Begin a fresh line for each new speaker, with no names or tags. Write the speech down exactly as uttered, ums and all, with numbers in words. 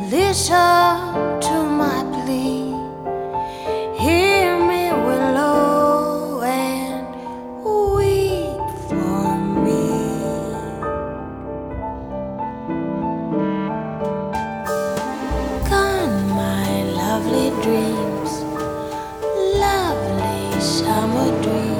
Listen to my plea. Hear me, willow, and weep for me. Gone my lovely dreams, lovely summer dreams.